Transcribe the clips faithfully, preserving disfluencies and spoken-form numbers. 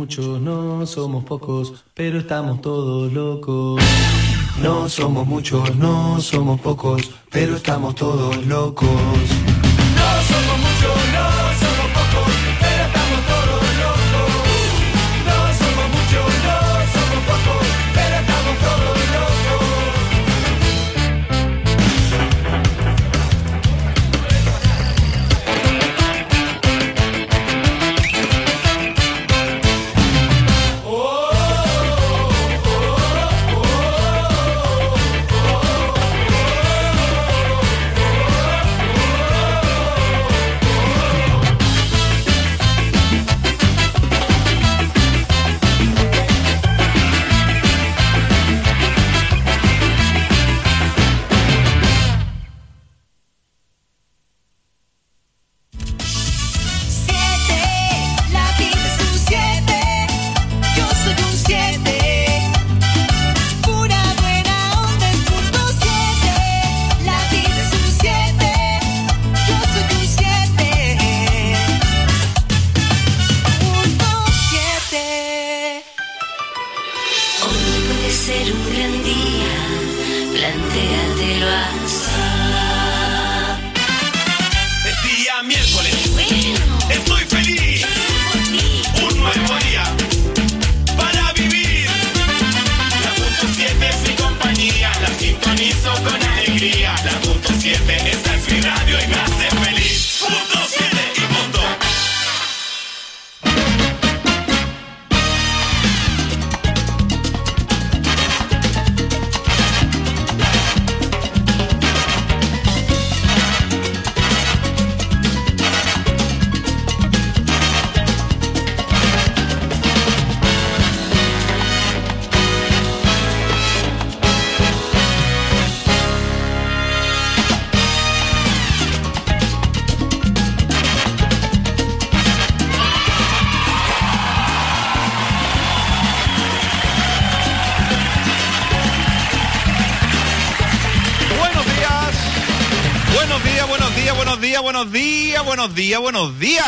muchos, no somos pocos, pero estamos todos locos. No somos muchos, no somos pocos, pero estamos todos locos. No somos muchos, no somos pocos, pero estamos todos locos. No somos muchos, no somos pocos, pero estamos todos locos. Buenos días, buenos días, buenos días.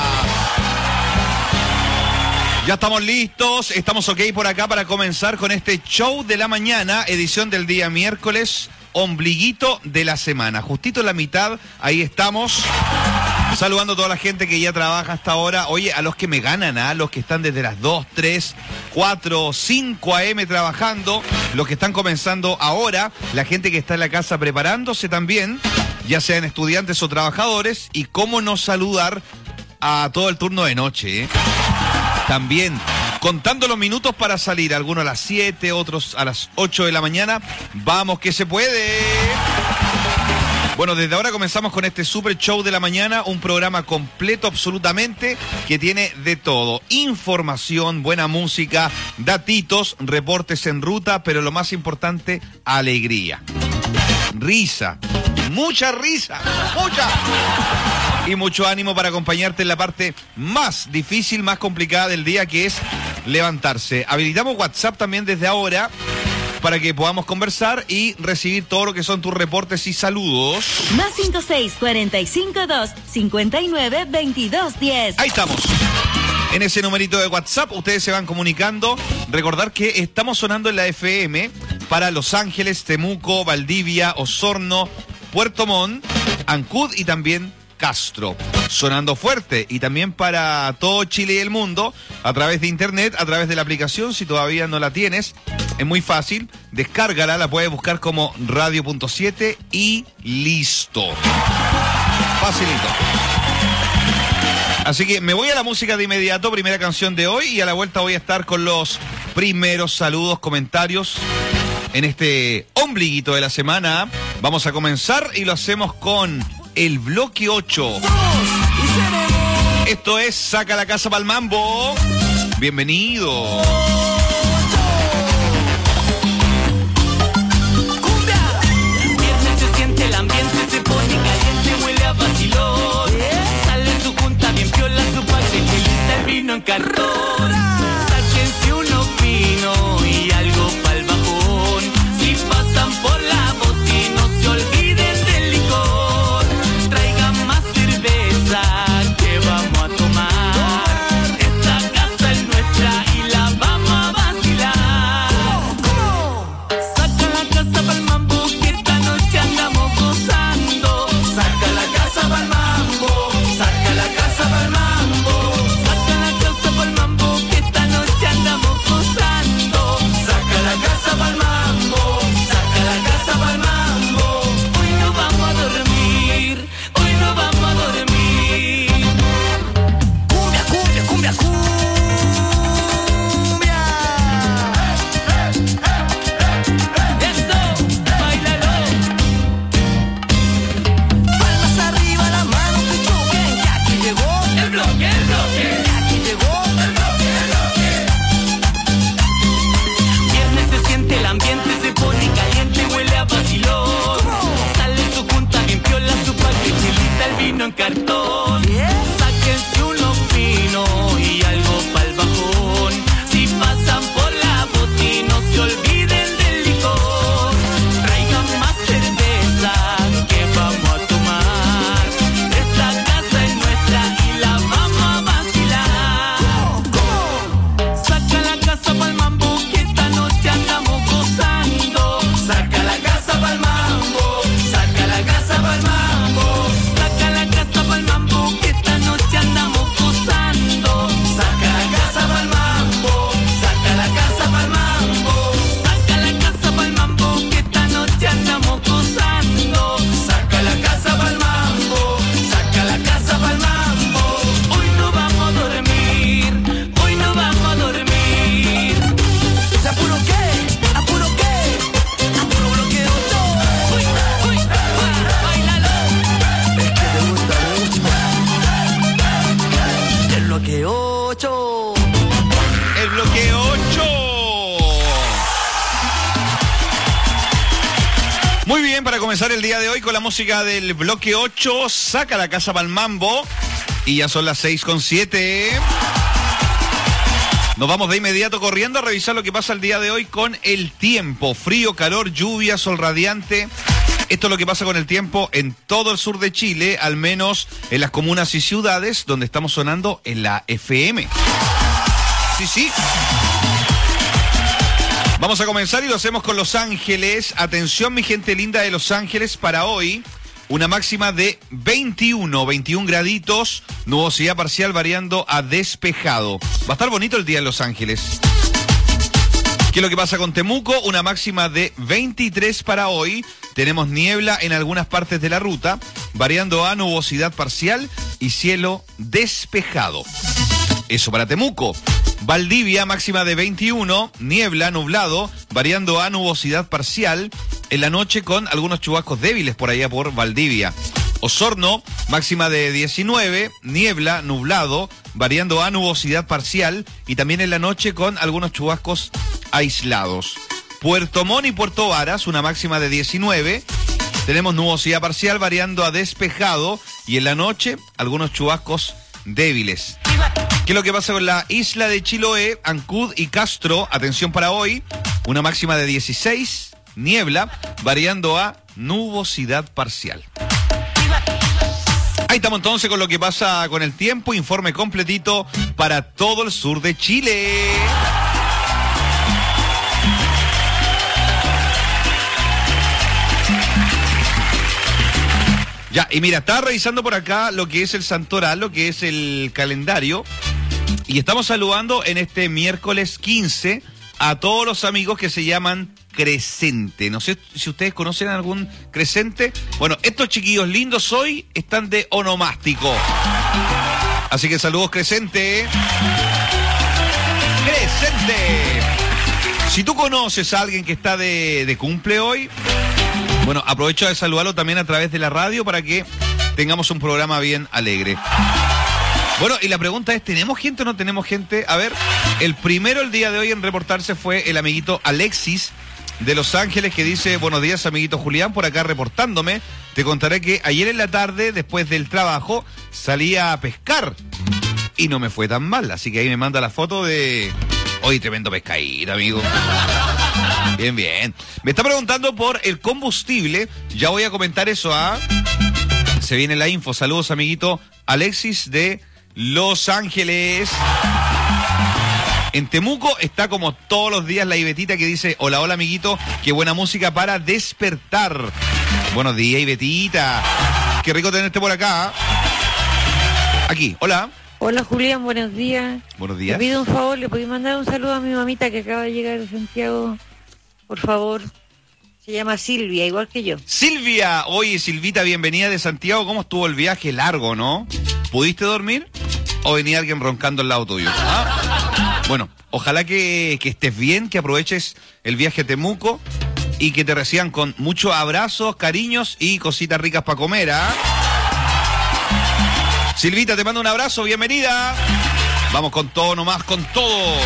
Ya estamos listos, estamos ok por acá para comenzar con este show de la mañana, edición del día miércoles, ombliguito de la semana. Justito en la mitad, ahí estamos. Saludando a toda la gente que ya trabaja hasta ahora. Oye, a los que me ganan, a los que están desde las dos, tres, cuatro, cinco a eme trabajando, los que están comenzando ahora, la gente que está en la casa preparándose también, ya sean estudiantes o trabajadores, y cómo no saludar a todo el turno de noche, ¿eh? También contando los minutos para salir, algunos a las siete, otros a las ocho de la mañana. ¡Vamos que se puede! Bueno, desde ahora comenzamos con este super show de la mañana, un programa completo absolutamente que tiene de todo. Información, buena música, datitos, reportes en ruta, pero lo más importante, alegría. Risa, mucha risa, mucha. Y mucho ánimo para acompañarte en la parte más difícil, más complicada del día, que es levantarse. Habilitamos WhatsApp también desde ahora, para que podamos conversar y recibir todo lo que son tus reportes y saludos. Más cinco seis, cuatro cinco dos, cinco nueve, veintidós diez. Ahí estamos. En ese numerito de WhatsApp ustedes se van comunicando. Recordar que estamos sonando en la F M para Los Ángeles, Temuco, Valdivia, Osorno, Puerto Montt, Ancud y también Castro. Sonando fuerte, y también para todo Chile y el mundo a través de internet, a través de la aplicación. Si todavía no la tienes, es muy fácil, descárgala, la puedes buscar como radio punto siete y listo. Facilito. Así que me voy a la música de inmediato, primera canción de hoy, y a la vuelta voy a estar con los primeros saludos, comentarios en este ombliguito de la semana. Vamos a comenzar y lo hacemos con el bloque ocho. Esto es Saca la Casa pa'l Mambo. Bienvenido. El ambiente se pone caliente, huele a vacilón. Sale su junta bien piola, su pache, que lista el vino en cartón. Sáquense uno fino y algo pa'l bajón. Si pasan por la boti, no se olviden del licor. Traigan más cerveza que vamos a tomar. Esta casa es nuestra Muy bien, para comenzar el día de hoy con la música del bloque ocho, saca la casa pa'l mambo. Y ya son las seis con siete. Nos vamos de inmediato corriendo a revisar lo que pasa el día de hoy con el tiempo. Frío, calor, lluvia, sol radiante. Esto es lo que pasa con el tiempo en todo el sur de Chile, al menos en las comunas y ciudades donde estamos sonando en la F M. Sí, sí. Vamos a comenzar y lo hacemos con Los Ángeles. Atención, mi gente linda de Los Ángeles, para hoy una máxima de veintiuno, veintiún graditos, nubosidad parcial variando a despejado. Va a estar bonito el día en Los Ángeles. ¿Qué es lo que pasa con Temuco? Una máxima de veintitrés para hoy. Tenemos niebla en algunas partes de la ruta, variando a nubosidad parcial y cielo despejado. Eso para Temuco. Valdivia, máxima de veintiuno, niebla, nublado, variando a nubosidad parcial en la noche con algunos chubascos débiles por allá por Valdivia. Osorno, máxima de diecinueve, niebla, nublado, variando a nubosidad parcial y también en la noche con algunos chubascos aislados. Puerto Montt y Puerto Varas, una máxima de diecinueve, tenemos nubosidad parcial variando a despejado y en la noche algunos chubascos débiles. ¿Qué es lo que pasa con la isla de Chiloé, Ancud y Castro? Atención para hoy, una máxima de dieciséis, niebla, variando a nubosidad parcial. Ahí estamos entonces con lo que pasa con el tiempo, informe completito para todo el sur de Chile. Ya, y mira, estaba revisando por acá lo que es el santoral, lo que es el calendario, y estamos saludando en este miércoles quince a todos los amigos que se llaman Crescente. No sé si ustedes conocen algún Crescente. Bueno, estos chiquillos lindos hoy están de onomástico. Así que saludos, Crescente. Crescente. Si tú conoces a alguien que está de, de cumple hoy, bueno, aprovecho de saludarlo también a través de la radio para que tengamos un programa bien alegre. Bueno, y la pregunta es, ¿tenemos gente o no tenemos gente? A ver, el primero el día de hoy en reportarse fue el amiguito Alexis de Los Ángeles, que dice: buenos días, amiguito Julián, por acá reportándome. Te contaré que ayer en la tarde, después del trabajo, salí a pescar y no me fue tan mal. Así que ahí me manda la foto de... Hoy tremendo pescadito, amigo. Bien, bien. Me está preguntando por el combustible. Ya voy a comentar eso, ¿ah? Se viene la info. Saludos, amiguito Alexis de Los Ángeles. En Temuco está como todos los días la Ibetita que dice: hola, hola, amiguito. Qué buena música para despertar. Buenos días, Ibetita. Qué rico tenerte por acá. Aquí, hola. Hola, Julián, buenos días. Buenos días. Le pido un favor, ¿le podéis mandar un saludo a mi mamita que acaba de llegar de Santiago? Por favor. Se llama Silvia, igual que yo. Silvia, oye, Silvita, bienvenida de Santiago. ¿Cómo estuvo el viaje largo, no? ¿Pudiste dormir? ¿O venía alguien roncando al lado tuyo? ¿Ah? Bueno, ojalá que, que estés bien, que aproveches el viaje a Temuco y que te reciban con muchos abrazos, cariños y cositas ricas para comer, ¿ah? Silvita, te mando un abrazo, bienvenida. Vamos con todo nomás, con todo.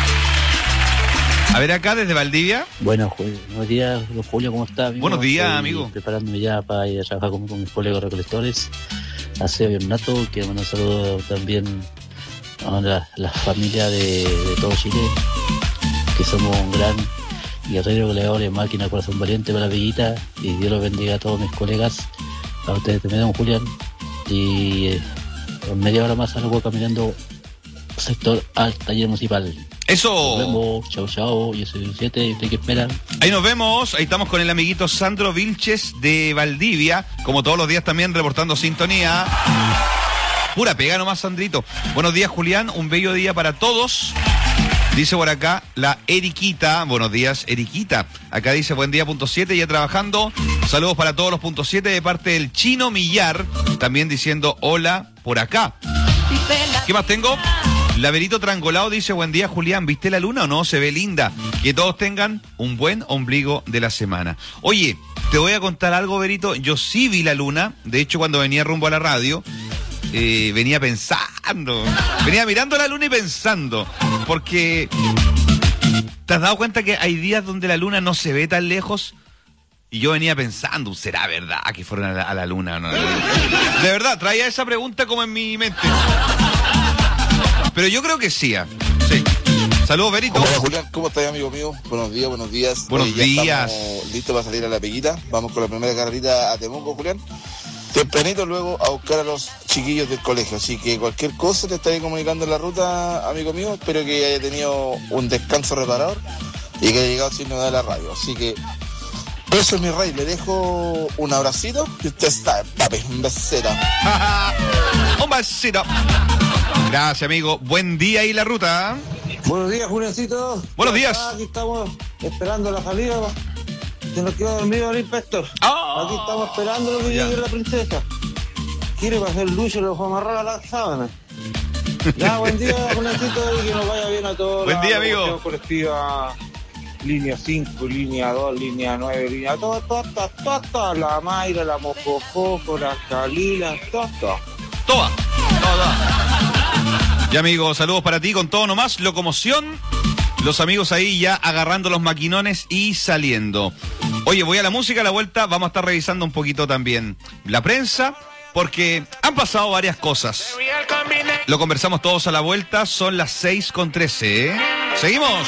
A ver acá desde Valdivia. Bueno, buenos días, Julio, ¿cómo estás? Amigo? Buenos días, Estoy amigo. Preparándome ya para ir a trabajar con, con mis colegas recolectores. A Seba y Ornato, que mando un saludo también a la, la familia de, de todo Chile, que somos un gran guerrero, goleadores, máquina, corazón valiente para la Villita, y Dios los bendiga a todos mis colegas. A ustedes también, don Julián. Y eh, en media hora más salgo caminando sector al taller municipal. Eso. Nos vemos, chao, chao, yo soy el siete, ¿usted qué esperan? Ahí nos vemos, ahí estamos con el amiguito Sandro Vilches de Valdivia, como todos los días también reportando sintonía. Pura pega nomás, Sandrito. Buenos días, Julián, un bello día para todos. Dice por acá la Eriquita. Buenos días, Eriquita. Acá dice buen día, punto siete, ya trabajando. Saludos para todos los punto siete de parte del Chino Millar, también diciendo hola por acá. ¿Qué más tengo? Laberito Trangolado dice buen día, Julián, ¿viste la luna o no? Se ve linda. Que todos tengan un buen ombligo de la semana. Oye, te voy a contar algo, Berito. Yo sí vi la luna. De hecho, cuando venía rumbo a la radio, eh, venía pensando. Venía mirando la luna y pensando. Porque ¿te has dado cuenta que hay días donde la luna no se ve tan lejos? Y yo venía pensando, ¿será verdad que fueron a la, a la luna o no? De verdad, traía esa pregunta como en mi mente. Pero yo creo que sí. ¿eh? Sí. Saludos, Berito. Hola, Julián, ¿cómo estás, amigo mío? Buenos días, buenos días. Buenos Oye, días. Estamos listos para salir a la peguita. Vamos con la primera carrerita a Temuco, Julián. Tempranito luego a buscar a los chiquillos del colegio. Así que cualquier cosa te estaré comunicando en la ruta, amigo mío. Espero que haya tenido un descanso reparador y que haya llegado sin novedad a la radio. Así que eso es mi rey. Le dejo un abracito y usted está, papi, un besito. Un besito. Gracias, amigo. Buen día ahí la ruta. Buenos días, Juliancito. Buenos días. Aquí estamos esperando la salida. Se nos quedó dormido el inspector. Oh. Aquí estamos esperando que Ya. llegue la princesa. Quiere pasar lucho y lo vamos a amarrar a la sábana. Ya, buen día, Juliancito, y que nos vaya bien a todos. Buen día, la amigo. locomoción colectiva, línea cinco, línea dos, línea nueve, línea todas, todas, todas, todas, todas. La Mayra, la Mojojojo, la Calila, todas, todas. Toda. Toda. Ya, amigo, saludos para ti con todo nomás. Locomoción. Los amigos ahí ya agarrando los maquinones y saliendo. Oye, voy a la música, a la vuelta vamos a estar revisando un poquito también la prensa, porque han pasado varias cosas. Lo conversamos todos a la vuelta, son las seis con trece, ¿eh? ¡Seguimos!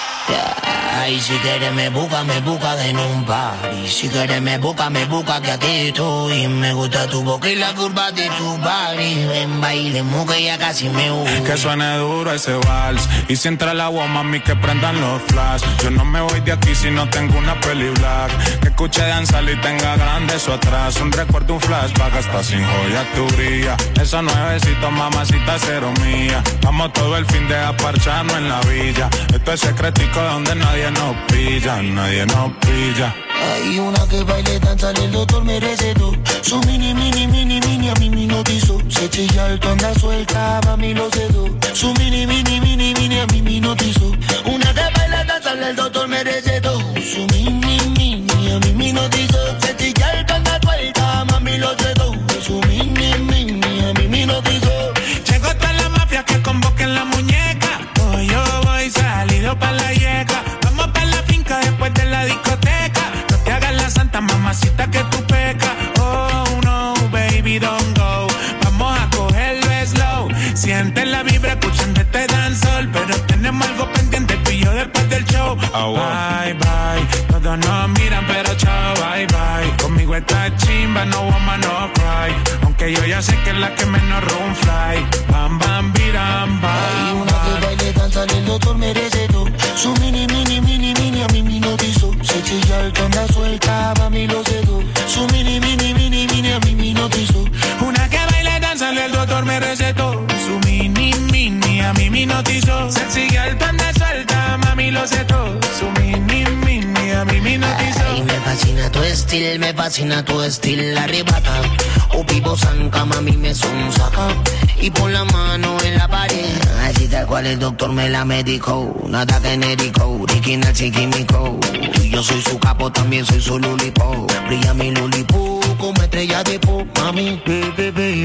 Ay, si quieres me busca, me busca en un party. Si quieres me busca, me busca que aquí estoy. Me gusta tu boca y la curva de tu body. Ven, bailemos que ya casi me voy. Que suene duro ese vals. Y si entra el agua, mami, que prendan los flash. Yo no me voy de aquí si no tengo una peli black. Que escuche danzar y tenga grande eso atrás. Un recuerdo, un flashback, hasta sin joya tu brilla. Esos nuevecitos, mamacita, cero mía. Vamos todo el fin de aparcharnos en la villa. Esto es secretico donde nadie nos pilla, nadie nos pilla. Hay una que baile, danza, el doctor me recetó. Su mini, mini, mini, mini, a mí me notizó. Se chilla alto, anda suelta, mami lo cedo. Su mini, mini, mini, mini, a mí me notizó. Una que baila, danza, el doctor me recetó. Su mini, mini, a mí me notizó. Se chilla alto, anda suelta, mami lo cedo. Su mini, mini, a mí me notizó. Llegó toda la mafia que convoquen la muñeca. Hoy yo voy salido pa' la yeca. Vamos pa' la finca después de la discoteca. No te hagas la santa, mamacita, que tú pecas. Oh no, baby, don't go. Vamos a cogerlo slow. Siente la vibra escuchando este dancehall. Pero tenemos algo pendiente tú y yo después del show. Oh, bye, bye. Todos nos miran pero chao, bye, bye. Conmigo está chimba, no woman, no cry. Aunque yo ya sé que es la que menos room fly. Bam, bam, biram, bam. Hay una que baile, danza, el doctor me recetó. Su mini, mini, mini, mini, a mí me notizó. Se chilla alto, anda suelta, mami lo cedo. Su mini, mini, mini, mini, a mí me notizó. Una que baile, danza, el doctor me recetó. Su mini, mini, a mí me notizó. Se sigue alto, anda suelta, mami lo cedo. Su mini, mini, a mí me notizó. Ay, me fascina tu estilo, me fascina tu estilo, arrebata. O pipo sanca, mami me son saca. Y pon la mano en la pared. Así tal cual el doctor me la medicó. Nada genérico, original químico. Yo soy su capo, también soy su lulipo. Brilla mi lulipo como estrella de pop, mami. Baby, baby,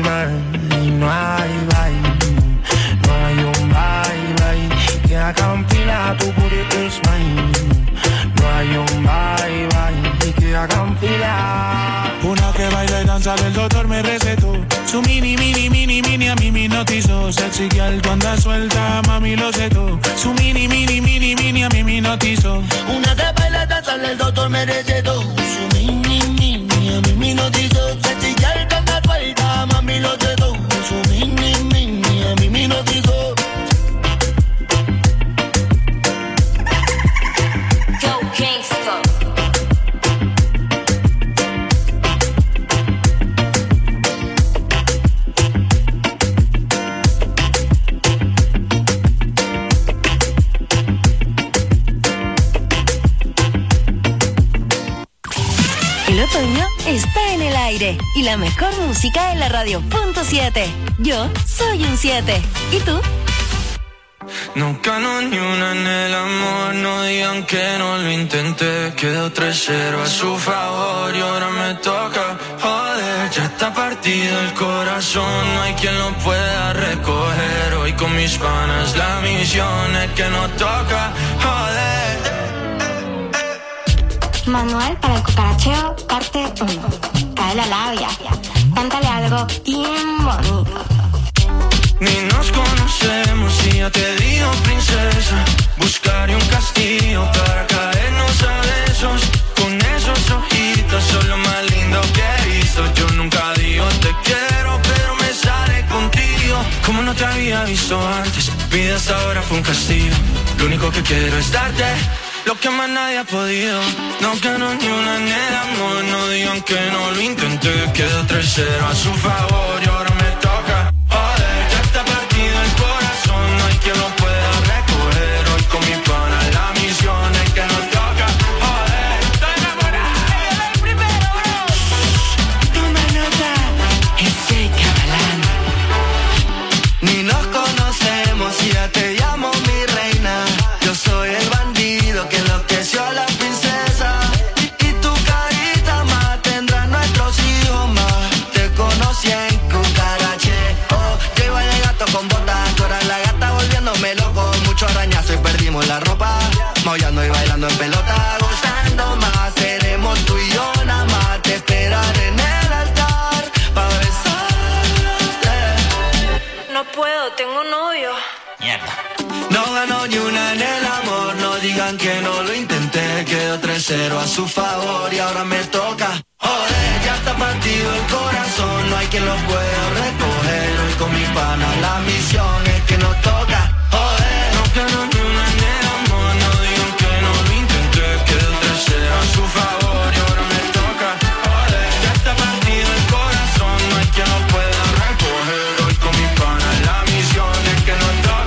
no hay baile, no hay un baile que haga un fila, tu booty is mine. No hay un baile, baile que haga un fila. Una que baila y danza, el doctor me recetó. Su mini, mini, mini, mini, a mí me notizó. Sexy que alto anda suelta, mami lo cedo. Su mini, mini, mini, mini, a mí me notizó. Una que baila, danza, el doctor me recetó. Su mini, mini, a mí me notizó. Sexy que alto anda suelta, mami lo cedo. Su mini, mini, a mí me notizó. Go Gangsta. El otoño está en el aire y la mejor música en la radio punto siete. Yo soy un siete. ¿Y tú? No gano ni una en el amor, no digan que no lo intenté. Quedó tres cero a su favor y ahora me toca. Joder, ya está partido el corazón, no hay quien lo pueda recoger. Hoy con mis panas la misión es que nos toca. Joder. Manual para el cucaracheo, parte uno. Cae la labia, cántale algo bien bonito. Ni nos conocemos y ya te digo princesa. Buscaré un castillo para caernos a besos. Con esos ojitos son lo más lindo que he visto. Yo nunca digo te quiero, pero me sale contigo. Como no te había visto antes, mi vida hasta ahora fue un castigo. Lo único que quiero es darte lo que más nadie ha podido. No gano ni una en el amor, no digan que no lo intenté. Quedó tres cero a su favor y ahora me toca. Joder, ya está partido el corazón, no hay quien lo pueda recoger. Hoy con mi pana la misión es que nos toca. Joder, estoy enamorado. El primero, bro. Toma nota, ese cabalán. Ni nos conocemos y ya te llamo mi reina. Yo soy el bandido que enloqueció a la princesa. Y, y tu carita más tendrá nuestros hijos más. Te conocí en cucaracheo. Yo iba de gato con botas, ahora la gata volviéndome loco. Mucho arañazo y perdimos la ropa. Maullando y bailando en pelota. Gozando más, seremos tú y yo nada más. Te esperaré en el altar pa' besarte. No puedo, tengo novio. No ganó ni una en el amor, no digan que no lo intenté. Quedó tres cero a su favor y ahora me toca. Joder, ya está partido el corazón, no hay quien lo pueda recoger. Hoy con mi pana la misión es que nos toca. Joder, no ganó ni una en el amor, no digan que no lo intenté. Quedó tres cero a su favor y ahora me toca. Joder, ya está partido el corazón, no hay quien lo pueda recoger. Hoy con mi pana la misión es que nos toca.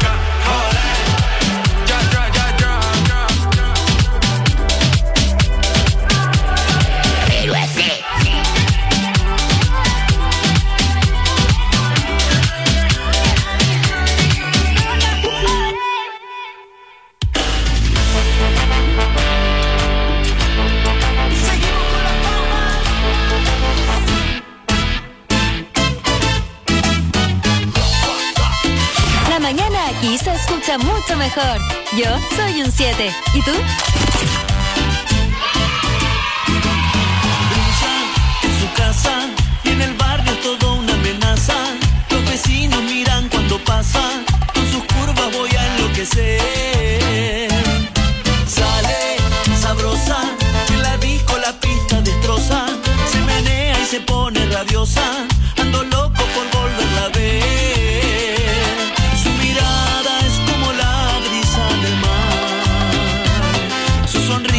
Aquí se escucha mucho mejor. Yo soy un siete. ¿Y tú? Brilla en su casa y en el barrio es todo una amenaza. Los vecinos miran cuando pasa. Con sus curvas voy a enloquecer. Sale sabrosa, en la disco la pista destroza. Se menea y se pone rabiosa. Ando loco por volverla a ver. Sonrisa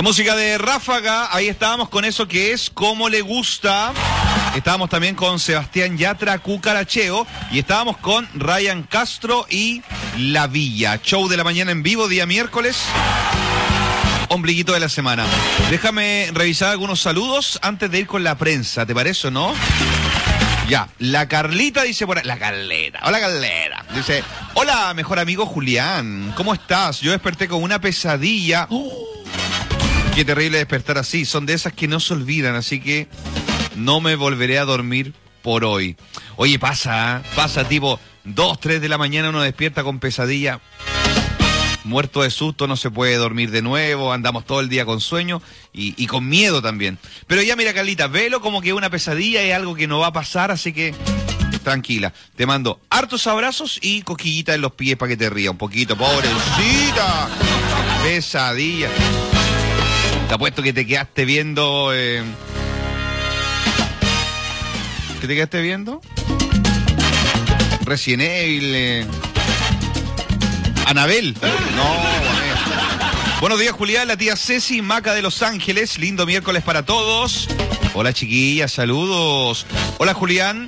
música de Ráfaga, ahí estábamos con eso que es Como Le Gusta. Estábamos también con Sebastián Yatra, Cucaracheo. Y estábamos con Ryan Castro y La Villa. Show de la mañana en vivo, día miércoles. Ombliguito de la semana. Déjame revisar algunos saludos antes de ir con la prensa, ¿te parece o no? Ya, la Carlita dice por ahí, la Carleta, hola Carleta, dice, hola mejor amigo Julián, ¿cómo estás? Yo desperté con una pesadilla. Oh, qué terrible despertar así, son de esas que no se olvidan, así que no me volveré a dormir por hoy. Oye, pasa, pasa tipo dos, tres de la mañana uno despierta con pesadilla. Muerto de susto, no se puede dormir de nuevo, andamos todo el día con sueño y, y con miedo también. Pero ya mira, Carlita, velo como que una pesadilla es algo que no va a pasar, así que tranquila. Te mando hartos abrazos y cosquillitas en los pies para que te ría un poquito, pobrecita. Pesadilla. Te apuesto que te quedaste viendo... Eh... ¿Qué te quedaste viendo? Resident Evil... Eh... Anabel. No, buenos días, Julián, la tía Ceci, Maca de Los Ángeles. Lindo miércoles para todos. Hola, chiquillas, saludos. Hola, Julián.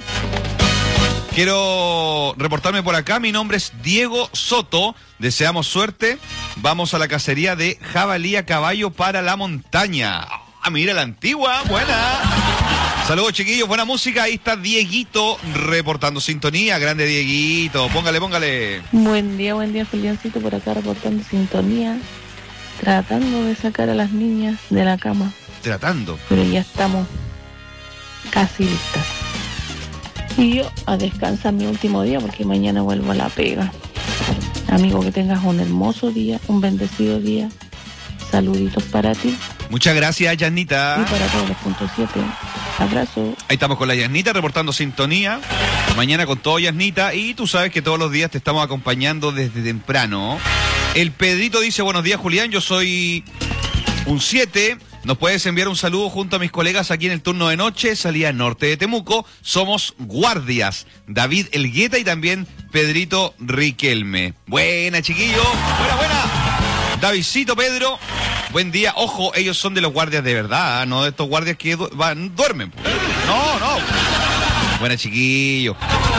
Quiero reportarme por acá. Mi nombre es Diego Soto. Deseamos suerte. Vamos a la cacería de jabalí a caballo para la montaña. Ah, mira la antigua. Buena. Saludos, chiquillos, buena música. Ahí está Dieguito reportando sintonía. Grande Dieguito, póngale, póngale. Buen día, buen día, Juliancito, por acá reportando sintonía. Tratando de sacar a las niñas de la cama. Tratando. Pero ya estamos casi listas. Y yo a descansar mi último día porque mañana vuelvo a la pega. Amigo, que tengas un hermoso día, un bendecido día. Saluditos para ti. Muchas gracias, Yanita. Y para todos los puntos siete. Abrazo. Ahí estamos con la Yasnita reportando sintonía. Mañana con todo, Yasnita. Y tú sabes que todos los días te estamos acompañando desde temprano. El Pedrito dice, buenos días, Julián. Yo soy un siete. Nos puedes enviar un saludo junto a mis colegas aquí en el turno de noche. Salida norte de Temuco. Somos guardias. David Elgueta y también Pedrito Riquelme. Buena, chiquillo. Buena, buena. Davidcito, Pedro. Buen día. Ojo, ellos son de los guardias de verdad, no de estos guardias que du- van, duermen. No, no. Buena, chiquillo.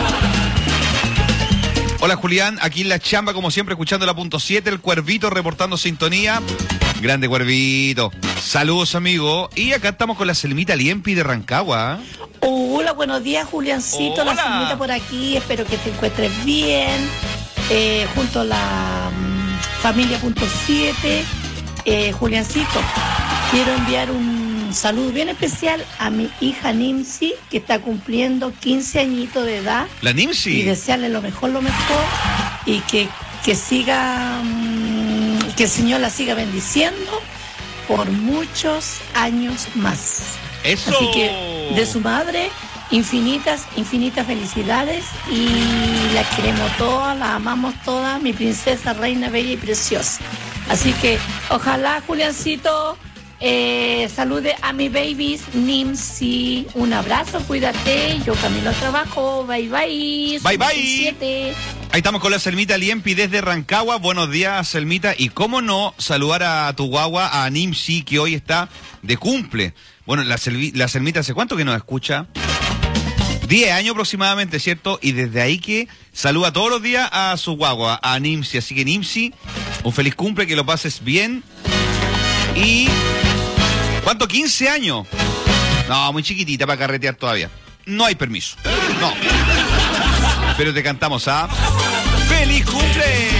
Hola, Julián. Aquí en la chamba, como siempre, escuchando la punto siete. El Cuervito reportando sintonía. Grande Cuervito. Saludos, amigo. Y acá estamos con la Selmita Liempi de Rancagua. Hola, buenos días, Juliancito. Hola. La Selmita por aquí. Espero que te encuentres bien. Eh, junto a la um, familia punto siete. Eh, Juliancito, quiero enviar un saludo bien especial a mi hija Nimsi, que está cumpliendo quince añitos de edad. La Nimsi. Y desearle lo mejor, lo mejor. Y que, que siga, um, que el Señor la siga bendiciendo por muchos años más. Eso. Así que de su madre, infinitas, infinitas felicidades. Y la queremos todas, la amamos todas, mi princesa, reina bella y preciosa. Así que ojalá, Juliancito, eh, salude a mi babies, Nimsi. Un abrazo, cuídate. Yo camino al trabajo. Bye, bye. Bye, bye. siete. Ahí estamos con la Selmita Liempi desde Rancagua. Buenos días, Selmita. Y cómo no saludar a tu guagua, a Nimsi, que hoy está de cumple. Bueno, la, Selvi- la Selmita, ¿hace cuánto que nos escucha? diez años aproximadamente, ¿cierto? Y desde ahí que saluda todos los días a su guagua, a Nimsi. Así que, Nimsi, un feliz cumple, que lo pases bien. Y... ¿cuánto? ¿quince años? No, muy chiquitita para carretear todavía. No hay permiso. No. Pero te cantamos, ¿ah? ¡Feliz cumple!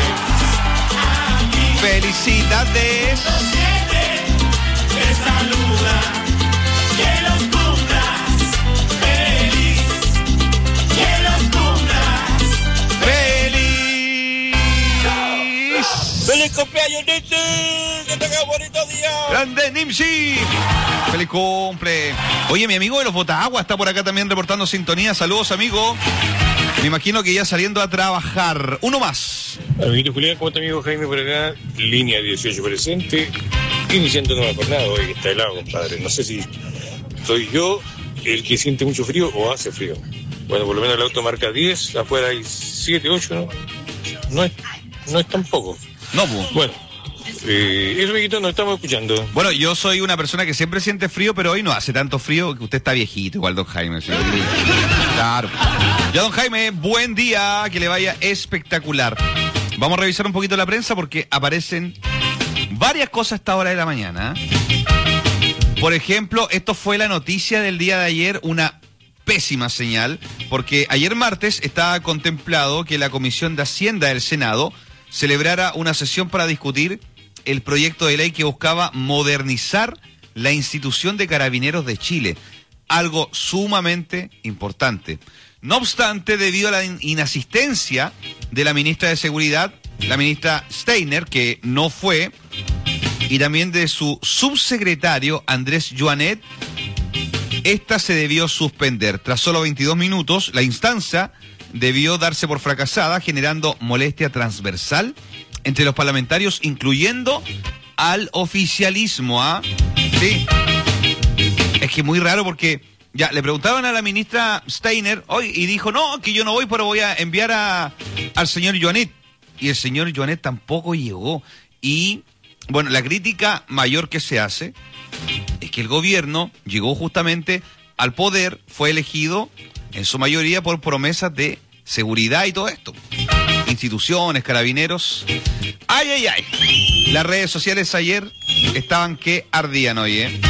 ¡Felicidades! Te saluda, que los cumplas feliz, que los cumplas feliz. ¡Feliz cumpleaños, Nimsi! ¡Que tenga bonito día! ¡Grande, Nimsi! ¡Feliz cumple! Oye, mi amigo de los Botagua está por acá también reportando sintonía. Saludos, amigo. Me imagino que ya saliendo a trabajar. Uno más. Amiguito Julián, ¿cómo está, amigo Jaime por acá? Línea dieciocho presente. Iniciando nueva jornada. Hoy que está helado, compadre. No sé si soy yo el que siente mucho frío o hace frío. Bueno, por lo menos el auto marca diez. Afuera hay siete, ocho, ¿no? No es, no es tampoco. No, pues. Bueno, Eh, eso, amiguito, nos estamos escuchando. Bueno, yo soy una persona que siempre siente frío, pero hoy no hace tanto frío, que usted está viejito, igual don Jaime. ¿Sí? Claro. Ya, don Jaime, buen día, que le vaya espectacular. Vamos a revisar un poquito la prensa porque aparecen varias cosas a esta hora de la mañana. Por ejemplo, esto fue la noticia del día de ayer, una pésima señal, porque ayer martes estaba contemplado que la Comisión de Hacienda del Senado celebrara una sesión para discutir el proyecto de ley que buscaba modernizar la institución de Carabineros de Chile, algo sumamente importante. No obstante, debido a la inasistencia de la ministra de Seguridad, la ministra Steiner, que no fue, y también de su subsecretario Andrés Joanet, esta se debió suspender. Tras solo veintidós minutos, la instancia debió darse por fracasada, generando molestia transversal entre los parlamentarios, incluyendo al oficialismo. ¿Ah? Sí. Es que muy raro porque ya le preguntaban a la ministra Steiner hoy y dijo, no, que yo no voy, pero voy a enviar a, al señor Joanet. Y el señor Joanet tampoco llegó. Y, bueno, la crítica mayor que se hace es que el gobierno llegó justamente al poder, fue elegido en su mayoría por promesas de seguridad y todo esto. Instituciones, carabineros. ¡Ay, ay, ay! Las redes sociales ayer estaban que ardían hoy, ¿eh?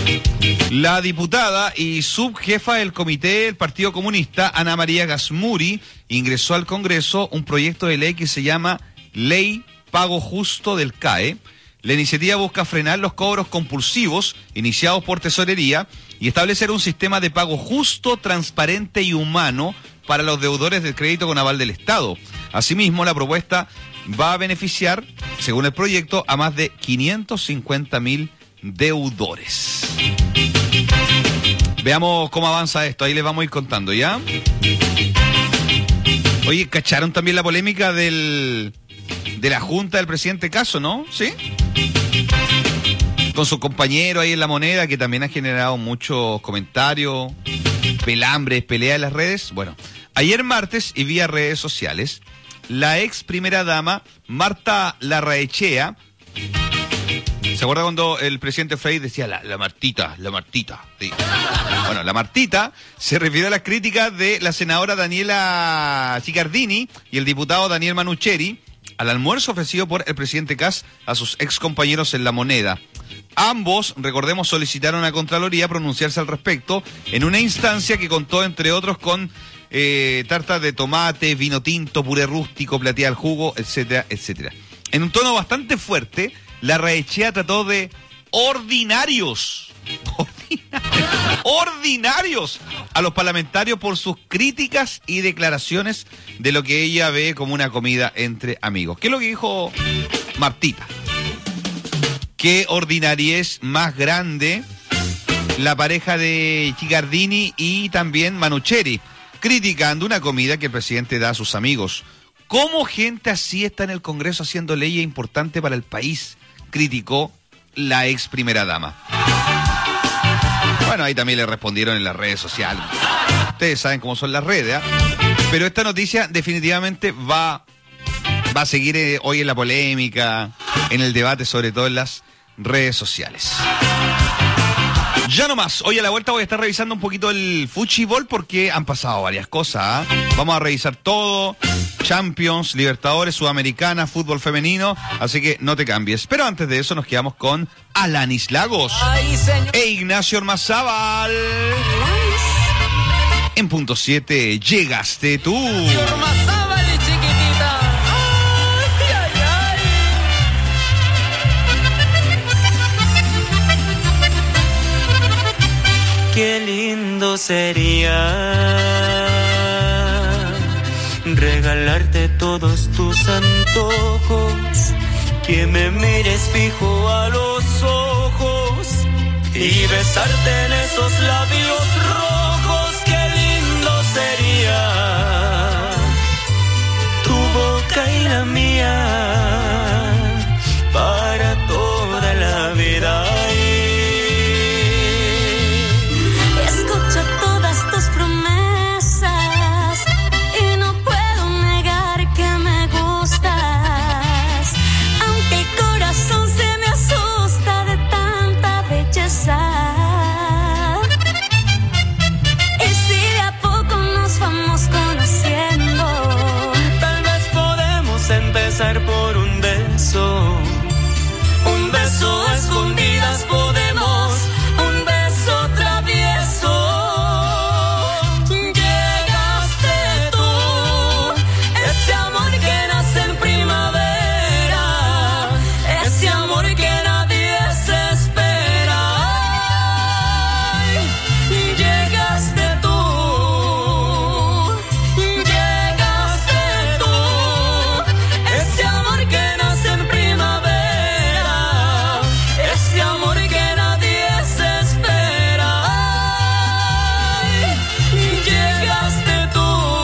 La diputada y subjefa del comité del Partido Comunista, Ana María Gasmuri, ingresó al Congreso un proyecto de ley que se llama Ley Pago Justo del C A E. La iniciativa busca frenar los cobros compulsivos iniciados por Tesorería y establecer un sistema de pago justo, transparente y humano para los deudores del crédito con aval del Estado. Asimismo, la propuesta va a beneficiar, según el proyecto, a más de quinientos cincuenta mil deudores. Veamos cómo avanza esto, ahí les vamos a ir contando, ¿ya? Oye, ¿cacharon también la polémica del de la junta del presidente Caso, no? ¿Sí? Con su compañero ahí en La Moneda, que también ha generado muchos comentarios, pelambres, peleas en las redes. Bueno, ayer martes y vía redes sociales, la ex primera dama, Marta Larraechea, ¿se acuerda cuando el presidente Frey decía la, la Martita, la Martita? Sí. Bueno, la Martita se refirió a las críticas de la senadora Daniela Cicardini y el diputado Daniel Manucheri al almuerzo ofrecido por el presidente Kast a sus ex compañeros en La Moneda. Ambos, recordemos, solicitaron a Contraloría pronunciarse al respecto en una instancia que contó, entre otros, con eh, tartas de tomate, vino tinto, puré rústico, plateada al jugo, etcétera, etcétera. En un tono bastante fuerte, Larraechea trató de ordinarios, ordinarios, ordinarios a los parlamentarios por sus críticas y declaraciones de lo que ella ve como una comida entre amigos. ¿Qué es lo que dijo Martita? Qué ordinariez más grande la pareja de Cicardini y también Manucheri, criticando una comida que el presidente da a sus amigos. ¿Cómo gente así está en el Congreso haciendo leyes importantes para el país?, criticó la ex primera dama. Bueno, ahí también le respondieron en las redes sociales. Ustedes saben cómo son las redes, ¿eh? Pero esta noticia definitivamente va, va a seguir eh, hoy en la polémica, en el debate, sobre todo en las redes sociales. Ya nomás, hoy a la vuelta voy a estar revisando un poquito el fútbol porque han pasado varias cosas, ¿eh? Vamos a revisar todo, Champions, Libertadores, Sudamericana, fútbol femenino, así que no te cambies. Pero antes de eso nos quedamos con Alanis Lagos e Ignacio Ormazábal. En punto siete, llegaste tú. Qué lindo sería regalarte todos tus antojos, que me mires fijo a los ojos y besarte en esos labios rojos. Qué lindo sería tu boca y la mía para toda la vida. Son empezar por un beso. Un beso a escondidas podemos, un beso travieso. Llegaste tú, ese amor que nace en primavera, ese amor que nadie se espera. Ay, llegaste tú, llegaste tú, ese amor que nace en primavera, ese amor que nadie se espera. Ay, llegaste tú.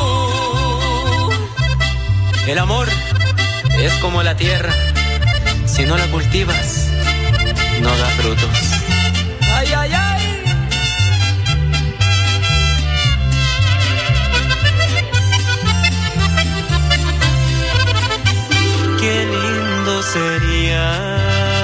El amor es como la tierra, si no la cultivas, no da frutos. Ay, ay, ay. Qué lindo sería